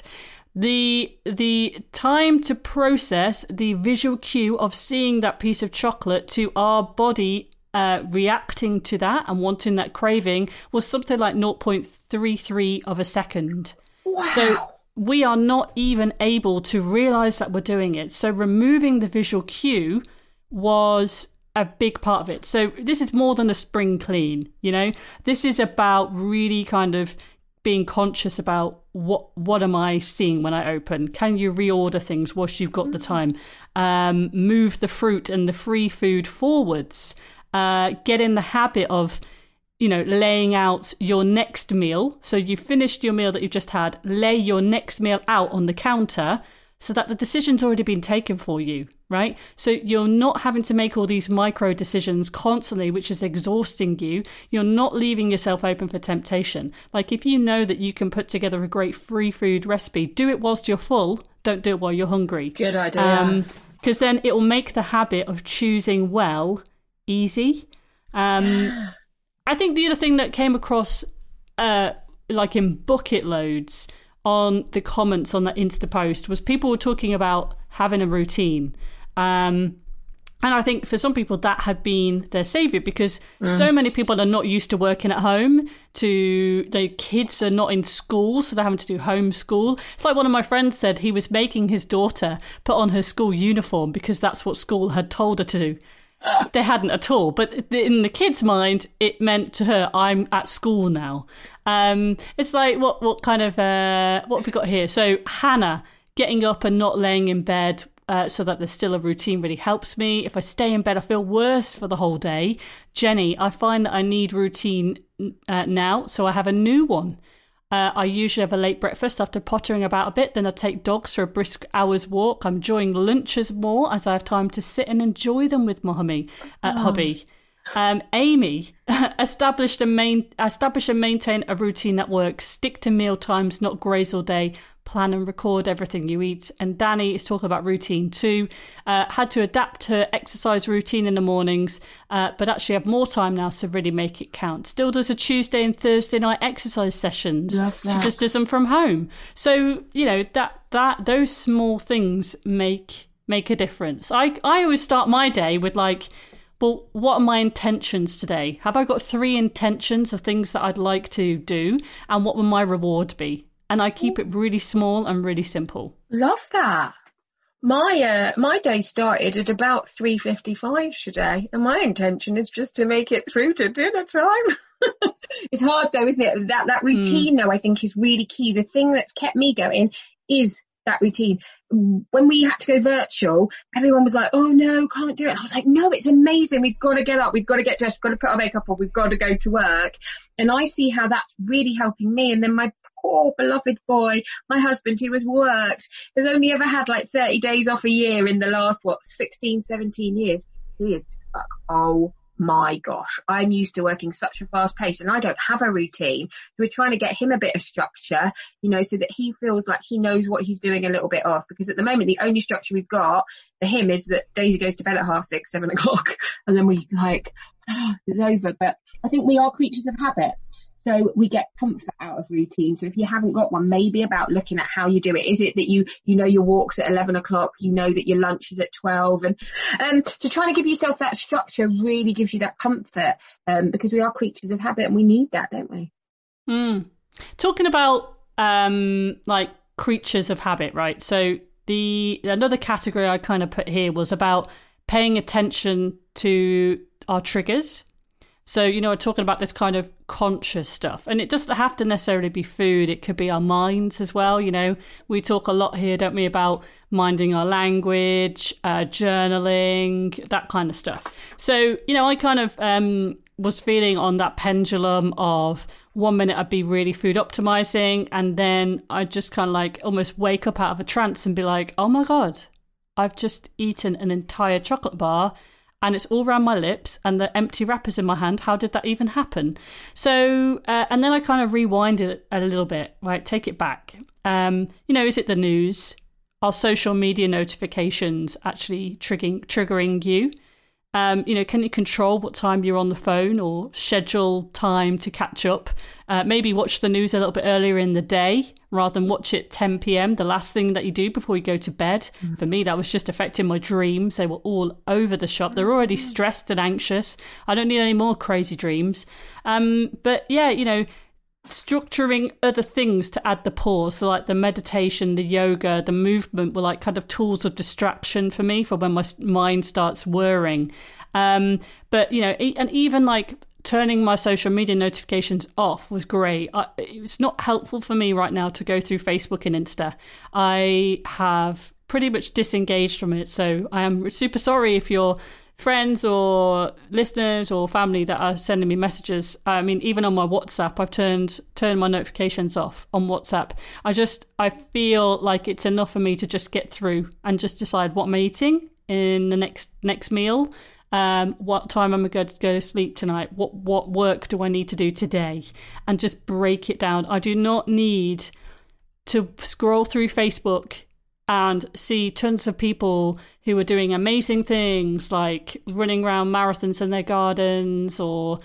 The time to process the visual cue of seeing that piece of chocolate to our body reacting to that and wanting that craving was something like 0.33 of a second. Wow. So we are not even able to realize that we're doing it. So removing the visual cue was a big part of it. So this is more than a spring clean, This is about really kind of being conscious about what am I seeing when I open? Can you reorder things whilst you've got the time? Move the fruit and the free food forwards. Get in the habit of, laying out your next meal. So you've finished your meal that you've just had, lay your next meal out on the counter, so that the decision's already been taken for you, right? So you're not having to make all these micro decisions constantly, which is exhausting you. You're not leaving yourself open for temptation. Like, if you know that you can put together a great free food recipe, do it whilst you're full. Don't do it while you're hungry. Good idea. Because then it will make the habit of choosing well easy. I think the other thing that came across, in bucket loads, on the comments on that Insta post, was people were talking about having a routine. And I think for some people that had been their saviour, because so many people are not used to working at home, their kids are not in school, so they're having to do homeschool. It's like one of my friends said he was making his daughter put on her school uniform because that's what school had told her to do. They hadn't at all, but in the kid's mind it meant to her, I'm at school now. It's like what kind of what have we got here? So Hannah, getting up and not laying in bed so that there's still a routine really helps me. If I stay in bed I feel worse for the whole day. Jenny, I find that I need routine now, so I have a new one. I usually have a late breakfast after pottering about a bit, then I take dogs for a brisk hour's walk. I'm enjoying lunches more as I have time to sit and enjoy them with my hubby. Amy, establish and maintain a routine that works. Stick to meal times, not graze all day. Plan and record everything you eat. And Danny is talking about routine too. Had to adapt her exercise routine in the mornings, but actually have more time now, so really make it count. Still does a Tuesday and Thursday night exercise sessions. She just does them from home. So, you know, that those small things make a difference. I always start my day with like, well, what are my intentions today? Have I got 3 intentions of things that I'd like to do? And what will my reward be? And I keep it really small and really simple. Love that. My day started at about 3:55 today, and my intention is just to make it through to dinner time. It's hard though, isn't it? That routine though, I think, is really key. The thing that's kept me going is that routine. When we had to go virtual, everyone was like, oh no, can't do it. And I was like, no, it's amazing. We've got to get up. We've got to get dressed. We've got to put our makeup on. We've got to go to work. And I see how that's really helping me. And then my poor beloved boy, my husband, who has worked, has only ever had like 30 days off a year in the last, 16, 17 years. He is just like, oh my gosh, I'm used to working such a fast pace and I don't have a routine. So we're trying to get him a bit of structure, you know, so that he feels like he knows what he's doing a little bit of. Because at the moment, the only structure we've got for him is that Daisy goes to bed at 6:30, 7 o'clock, and then we like, it's over. But I think we are creatures of habit. So we get comfort out of routine. So if you haven't got one, maybe about looking at how you do it. Is it that you know your walk's at 11 o'clock, you know that your lunch is at 12? And so trying to give yourself that structure really gives you that comfort, because we are creatures of habit and we need that, don't we? Talking about like creatures of habit, right? So another category I kind of put here was about paying attention to our triggers. So, you know, we're talking about this kind of conscious stuff, and it doesn't have to necessarily be food. It could be our minds as well. You know, we talk a lot here, don't we, about minding our language, journaling, that kind of stuff. So, you know, I kind of was feeling on that pendulum of 1 minute I'd be really food optimizing, and then I'd just kind of like almost wake up out of a trance and be like, oh my God, I've just eaten an entire chocolate bar and it's all around my lips and the empty wrapper's in my hand. How did that even happen? So, and then I kind of rewinded it a little bit, right? Take it back. You know, is it the news? Are social media notifications actually triggering you? You know, can you control what time you're on the phone or schedule time to catch up? Maybe watch the news a little bit earlier in the day rather than watch it 10 p.m, the last thing that you do before you go to bed. For me, that was just affecting my dreams. They were all over the shop. They're already stressed and anxious. I don't need any more crazy dreams. But yeah, you know, structuring other things to add the pause. So like the meditation, the yoga, the movement were like kind of tools of distraction for me for when my mind starts whirring. But, you know, and even like turning my social media notifications off was great. It's not helpful for me right now to go through Facebook and Insta. I have pretty much disengaged from it. So I am super sorry if you're friends or listeners or family that are sending me messages. I mean, even on my WhatsApp, I've turned my notifications off on WhatsApp. I feel like it's enough for me to just get through and just decide what I'm eating in the next meal. What time am I going to go to sleep tonight? What work do I need to do today? And just break it down. I do not need to scroll through Facebook and see tons of people who are doing amazing things like running around marathons in their gardens or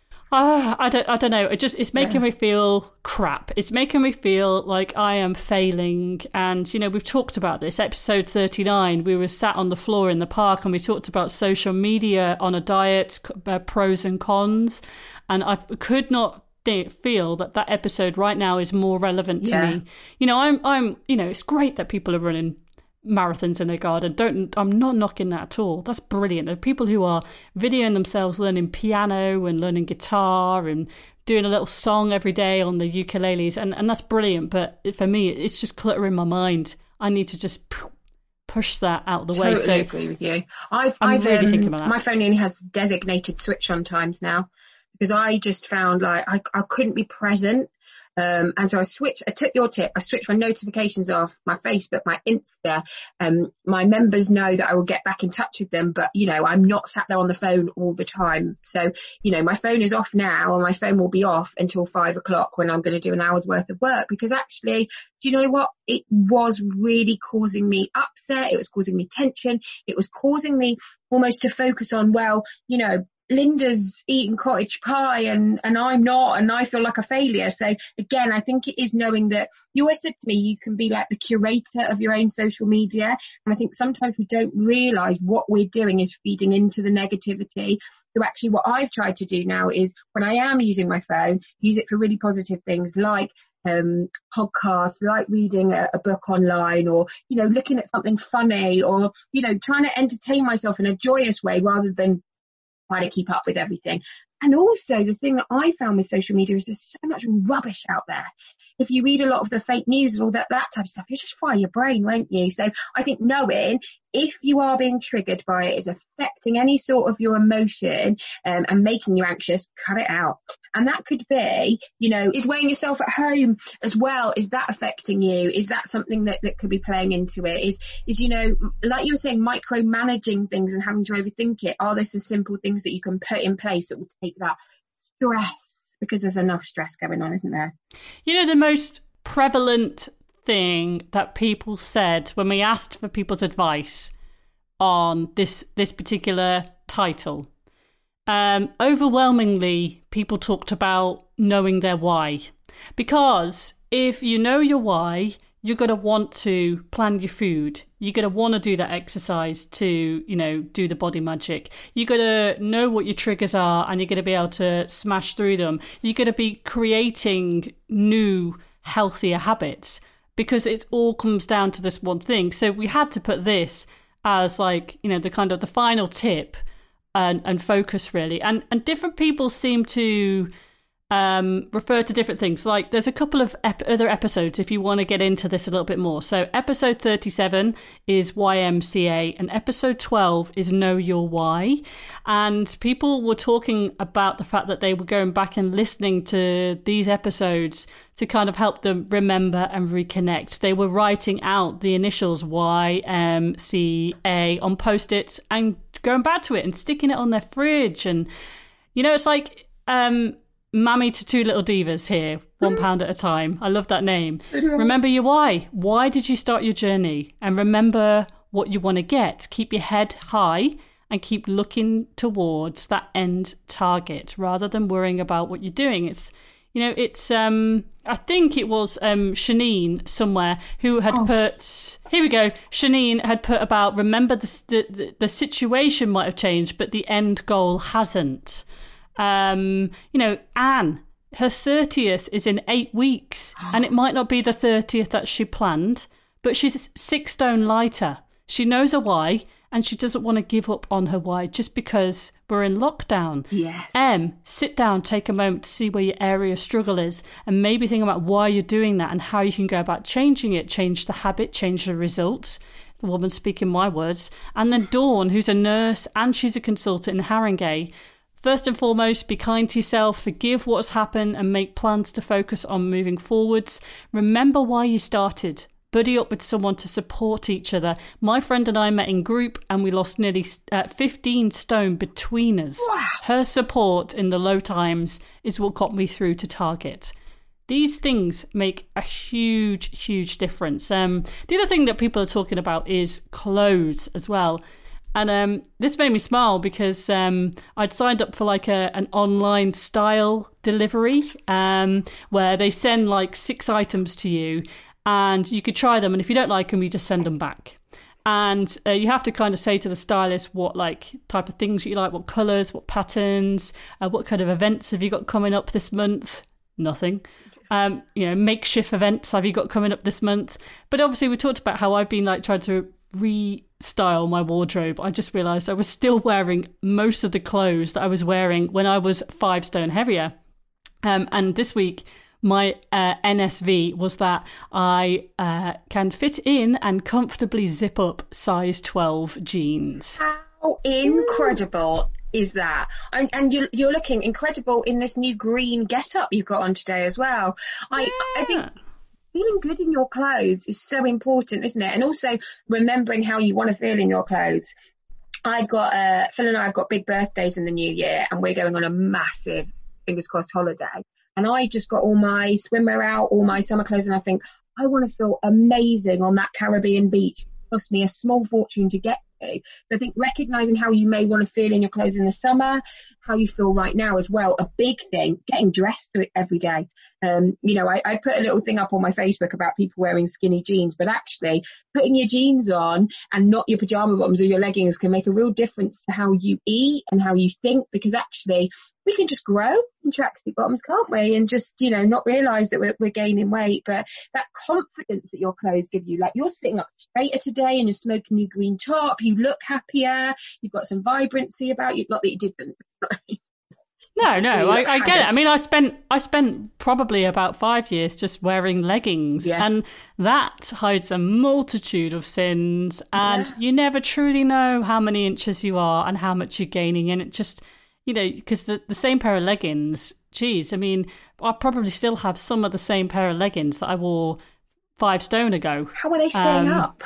I don't know. It's making me feel crap. It's making me feel like I am failing. And, you know, we've talked about this. Episode 39, we were sat on the floor in the park and we talked about social media on a diet, pros and cons. And I could not feel that episode right now is more relevant to me. You know, I'm you know, it's great that people are running marathons in their garden. I'm not knocking that at all. That's brilliant. There are people who are videoing themselves learning piano and learning guitar and doing a little song every day on the ukuleles, and that's brilliant. But for me, it's just cluttering my mind. I need to just push that out of the way. So agree with you. I'm really thinking about that. My phone only has designated switch on times now, because I just found like I couldn't be present And so I took your tip, I switched my notifications off, my Facebook, my Insta. My members know that I will get back in touch with them, but, I'm not sat there on the phone all the time. So, my phone is off now, and my phone will be off until 5 o'clock when I'm going to do an hour's worth of work, because actually, do you know what? It was really causing me upset. It was causing me tension. It was causing me almost to focus on, Linda's eating cottage pie and I'm not, and I feel like a failure. So again, I think it is knowing that you always said to me, you can be like the curator of your own social media. And I think sometimes we don't realise what we're doing is feeding into the negativity. So actually what I've tried to do now is when I am using my phone, use it for really positive things like podcasts, like reading a book online, or, looking at something funny, or, trying to entertain myself in a joyous way rather than try to keep up with everything. And also the thing that I found with social media is there's so much rubbish out there. If you read a lot of the fake news and all that type of stuff, you just fry your brain, won't you? So I think knowing if you are being triggered by it, is affecting any sort of your emotion and making you anxious, cut it out. And that could be, is weighing yourself at home as well. Is that affecting you? Is that something that could be playing into it? Is like you were saying, micromanaging things and having to overthink it? Are there some simple things that you can put in place that will take that stress? Because there's enough stress going on, isn't there? The most prevalent thing that people said when we asked for people's advice on this particular title, overwhelmingly people talked about knowing their why. Because if you know your why, you're going to want to plan your food. You're going to want to do that exercise to, do the body magic. You're going to know what your triggers are, and you're going to be able to smash through them. You're going to be creating new, healthier habits, because it all comes down to this one thing. So we had to put this as the kind of the final tip and focus, really. And different people seem to refer to different things. Like there's a couple of other episodes if you want to get into this a little bit more. So episode 37 is YMCA and episode 12 is Know Your Why. And people were talking about the fact that they were going back and listening to these episodes to kind of help them remember and reconnect. They were writing out the initials YMCA on Post-its and going back to it and sticking it on their fridge. And, it's like Mammy to Two Little Divas here, £1 at a time. I love that name. Remember your why. Why did you start your journey? And remember what you want to get. Keep your head high and keep looking towards that end target rather than worrying about what you're doing. It's, I think it was Shanine somewhere who had put, here we go, Shanine had put about, remember the situation might have changed, but the end goal hasn't. Anne, her 30th is in 8 weeks, and it might not be the 30th that she planned, but she's 6 stone lighter. She knows her why, and she doesn't want to give up on her why just because we're in lockdown. Yeah. Sit down, take a moment to see where your area of struggle is, and maybe think about why you're doing that and how you can go about changing it, change the habit, change the results. The woman speaking my words. And then Dawn, who's a nurse and she's a consultant in Haringey. First and foremost, be kind to yourself, forgive what's happened and make plans to focus on moving forwards. Remember why you started. Buddy up with someone to support each other. My friend and I met in group and we lost nearly 15 stone between us. Wow. Her support in the low times is what got me through to target. These things make a huge, huge difference. The other thing that people are talking about is clothes as well. And this made me smile because I'd signed up for an online style delivery where they send 6 items to you and you could try them. And if you don't like them, you just send them back. And you have to kind of say to the stylist what type of things you like, what colours, what patterns, what kind of events have you got coming up this month? Nothing. Makeshift events have you got coming up this month? But obviously we talked about how I've been trying to restyle my wardrobe. I just realised I was still wearing most of the clothes that I was wearing when I was 5 stone heavier. And this week, my NSV was that I can fit in and comfortably zip up size 12 jeans. How incredible is that. And you're looking incredible in this new green get-up you've got on today as well. I think feeling good in your clothes is so important, isn't it? And also remembering how you want to feel in your clothes. Phil and I have got big birthdays in the new year, and we're going on a massive, fingers crossed, holiday. And I just got all my swimwear out, all my summer clothes, and I think, I want to feel amazing on that Caribbean beach. It cost me a small fortune to get to. So I think recognising how you may want to feel in your clothes in the summer, how you feel right now as well, a big thing, getting dressed to it every day. I put a little thing up on my Facebook about people wearing skinny jeans, but actually putting your jeans on and not your pyjama bottoms or your leggings can make a real difference to how you eat and how you think, because actually we can just grow in tracksuit bottoms, can't we? And just, not realise that we're gaining weight. But that confidence that your clothes give you, like you're sitting up straighter today and you're smoking your green top, you look happier, you've got some vibrancy about you. Not that you didn't. No, I get it. I mean, I spent probably about 5 years just wearing leggings, and that hides a multitude of sins, and you never truly know how many inches you are and how much you're gaining, and it just, because the same pair of leggings, geez, I mean, I probably still have some of the same pair of leggings that I wore 5 stone ago. How are they staying up?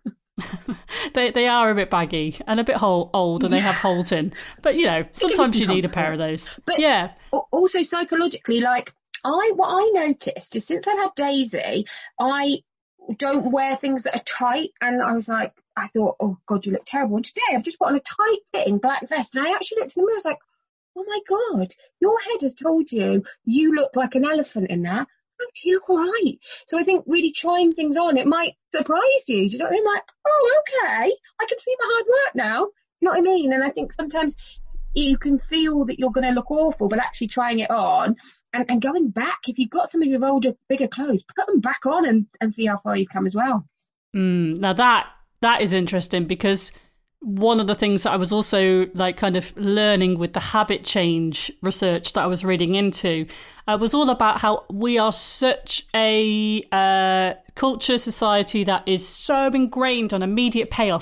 They are a bit baggy and a bit old, and they have holes in. But sometimes you need a pair of those. But also psychologically, like what I noticed is since I've had Daisy, I don't wear things that are tight, and I thought, oh God, you look terrible. And today I've just got on a tight fitting black vest, and I actually looked in the mirror. I was like, oh my God, your head has told you look like an elephant in that. You look all right. So I think really trying things on, it might surprise you. Do you know what I mean? Like, oh, okay, I can see my hard work now. You know what I mean? And I think sometimes you can feel that you're going to look awful, but actually trying it on and going back, if you've got some of your older, bigger clothes, put them back on and see how far you've come as well. Now that is interesting, because one of the things that I was also kind of learning with the habit change research that I was reading into was all about how we are such a culture, society that is so ingrained on immediate payoff,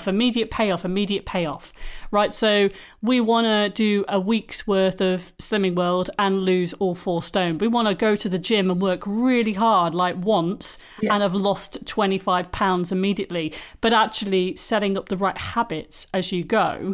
right? So we want to do a week's worth of Slimming World and lose all 4 stone. We want to go to the gym and work really hard once and have lost 25 pounds immediately. But actually setting up the right habits as you go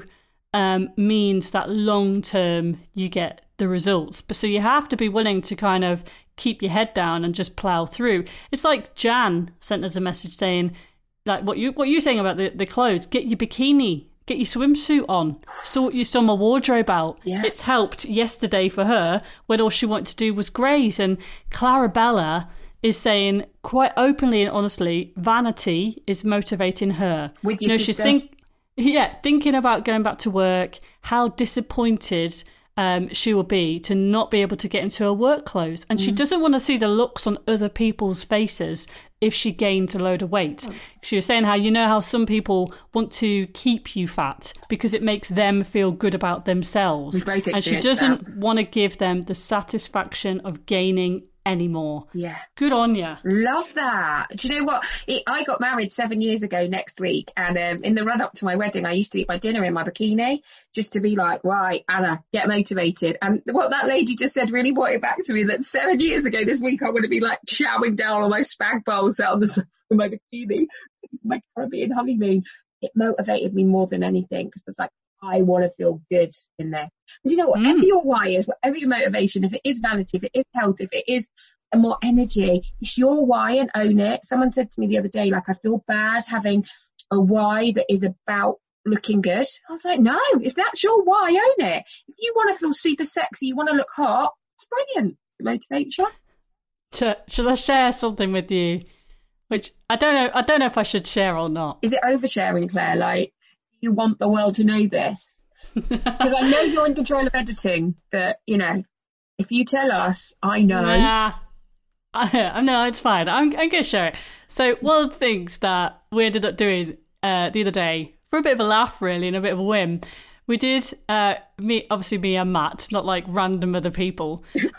means that long term you get the results. But so you have to be willing to kind of keep your head down and just plow through. It's like Jan sent us a message saying, like what you're saying about the clothes, get your bikini, get your swimsuit on, sort your summer wardrobe out. It's helped yesterday for her when all she wanted to do was graze. And Clarabella is saying quite openly and honestly, vanity is motivating her. With your sister? She's thinking about going back to work, how disappointed she will be to not be able to get into her work clothes. And she doesn't want to see the looks on other people's faces if she gains a load of weight. She was saying how some people want to keep you fat because it makes them feel good about themselves. And she doesn't want to give them the satisfaction of gaining anymore. Good on ya. Love that. Do you know what? I got married 7 years ago next week, and in the run up to my wedding I used to eat my dinner in my bikini just to be like, right, Anna, get motivated. And what that lady just said really brought it back to me, that 7 years ago this week I would have been like chowing down on my spag bowls out on the side of my bikini, my Caribbean honeymoon. It motivated me more than anything, because it's like, I want to feel good in there. And you know, whatever your why is, whatever your motivation, if it is vanity, if it is health, if it is more energy, it's your why, and own it. Someone said to me the other day, like, I feel bad having a why that is about looking good. I was like, no, if that's your why, own it. If you want to feel super sexy, you want to look hot, it's brilliant. It motivates you. Should I share something with you? Which I don't know if I should share or not. Is it oversharing, Claire? Like, you want the world to know this? Because I know you're in control of editing, but if you tell us, I know. No, it's fine. I'm going to share it. So one of the things that we ended up doing the other day, for a bit of a laugh really and a bit of a whim, we did, me and Matt, not like random other people,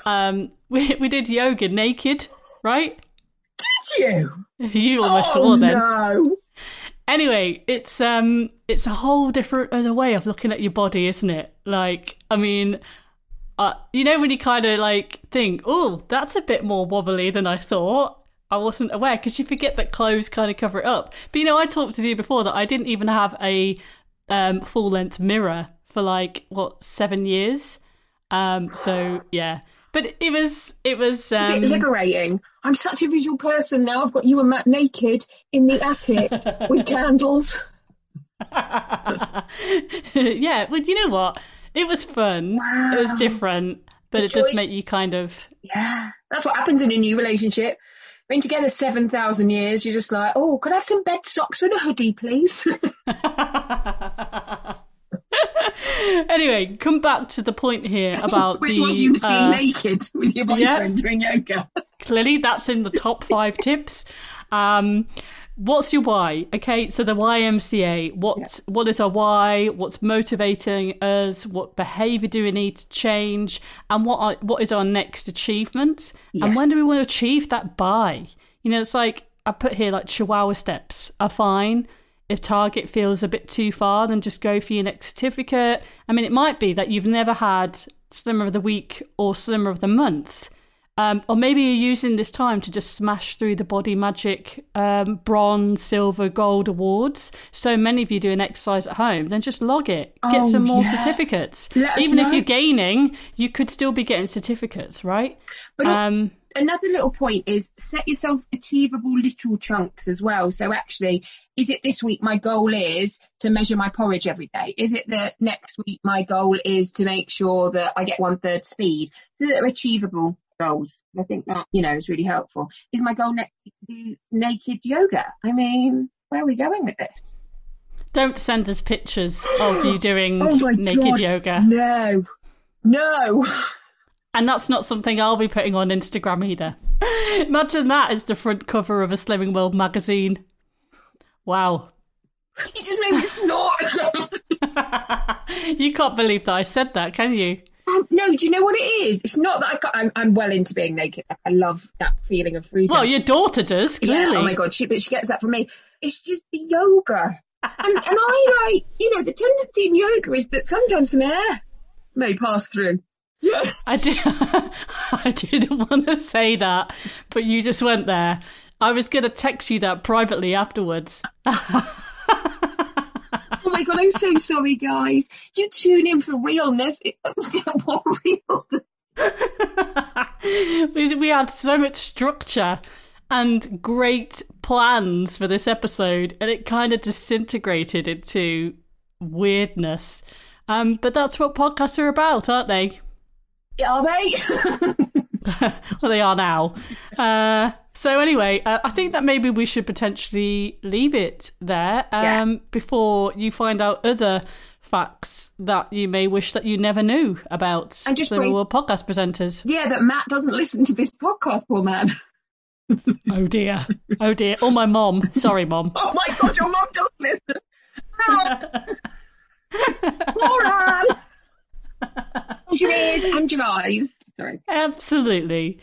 we did yoga naked, right? Did you? You almost swore then. No. Anyway, it's a whole different other way of looking at your body, isn't it? Like, I mean, when you kind of like think, oh, that's a bit more wobbly than I thought. I wasn't aware, because you forget that clothes kind of cover it up. But I talked to you before that I didn't even have a full length mirror for 7 years. So yeah, but it was liberating. I'm such a visual person now. I've got you and Matt naked in the attic with candles. Yeah, well, you know what? It was fun. Wow. It was different, but it does make you kind of... Yeah, that's what happens in a new relationship. Been together 7,000 years, you're just like, oh, could I have some bed socks and a hoodie, please? Anyway, come back to the point here about which was you being naked with your boyfriend doing yoga. Clearly, that's in the top 5 tips. What's your why? Okay, so the YMCA. What is our why? What's motivating us? What behaviour do we need to change? And what is our next achievement? Yeah. And when do we want to achieve that by? It's like I put here, like Chihuahua steps are fine. If target feels a bit too far, then just go for your next certificate. I mean, it might be that you've never had Slimmer of the Week or Slimmer of the Month. Or maybe you're using this time to just smash through the Body Magic bronze, silver, gold awards. So many of you doing exercise at home, then just log it. Get some more certificates. Even if you're gaining, you could still be getting certificates, right? But another little point is set yourself achievable little chunks as well. So actually, is it this week my goal is to measure my porridge every day? Is it that next week my goal is to make sure that I get 1/3 speed? So that they're achievable goals. I think that, is really helpful. Is my goal next week to do naked yoga? I mean, where are we going with this? Don't send us pictures of you doing naked yoga. No. And that's not something I'll be putting on Instagram either. Imagine that as the front cover of a Slimming World magazine. Wow. You just made me snort. You can't believe that I said that, can you? No, do you know what it is? It's not that I'm well into being naked. I love that feeling of freedom. Well, your daughter does, clearly. Yeah, oh my God, she gets that from me. It's just the yoga. And I the tendency in yoga is that sometimes some air may pass through. Yeah. I didn't want to say that, but you just went there. I was going to text you that privately afterwards. Oh my God, I'm so sorry, guys. You tune in for realness. It doesn't get more real. We had so much structure and great plans for this episode, and it kind of disintegrated into weirdness. But that's what podcasts are about, aren't they? Are they? Well, they are now. So anyway, I think that maybe we should potentially leave it there before you find out other facts that you may wish that you never knew about Slimming World podcast presenters. Yeah, that Matt doesn't listen to this podcast, poor man. Oh dear. Or my mom. Sorry, Mom. Oh my God, your mom doesn't listen. Poor Anne. Close your ears and your eyes. Sorry. Absolutely.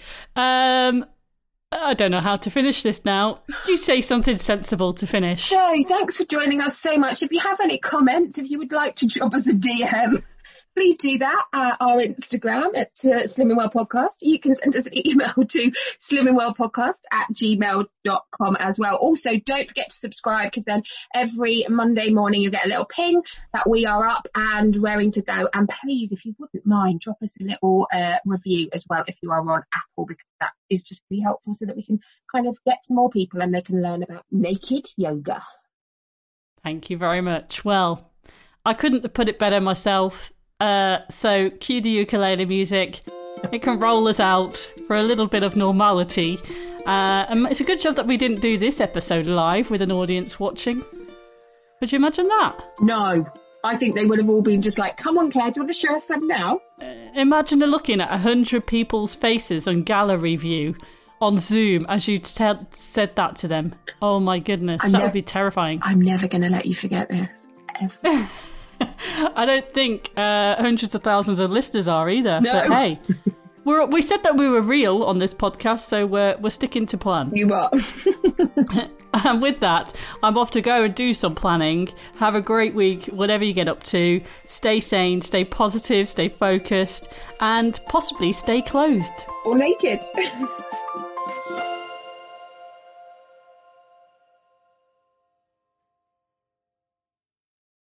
I don't know how to finish this now. Do you say something sensible to finish? Hey, thanks for joining us so much. If you have any comments, if you would like to drop us a DM, please do that at our Instagram at Slimming World Podcast. You can send us an email to slimmingworldpodcast@gmail.com as well. Also, don't forget to subscribe, because then every Monday morning you get a little ping that we are up and raring to go. And please, if you wouldn't mind, drop us a little review as well if you are on Apple, because that is just really helpful so that we can kind of get to more people and they can learn about naked yoga. Thank you very much. Well, I couldn't have put it better myself. So cue the ukulele music. It can roll us out for a little bit of normality. And it's a good job that we didn't do this episode live with an audience watching. Could you imagine that? No. I think they would have all been just like, come on, Claire, do you want to show us some now? Imagine looking at 100 people's faces on gallery view on Zoom as you said that to them. Oh my goodness, would be terrifying. I'm never going to let you forget this. Ever. I don't think hundreds of thousands of listeners are either, no. But hey, We said that we were real on this podcast, so we're sticking to plan. You are. And with that, I'm off to go and do some planning. Have a great week, whatever you get up to. Stay sane, stay positive, stay focused, and possibly stay clothed. Or naked.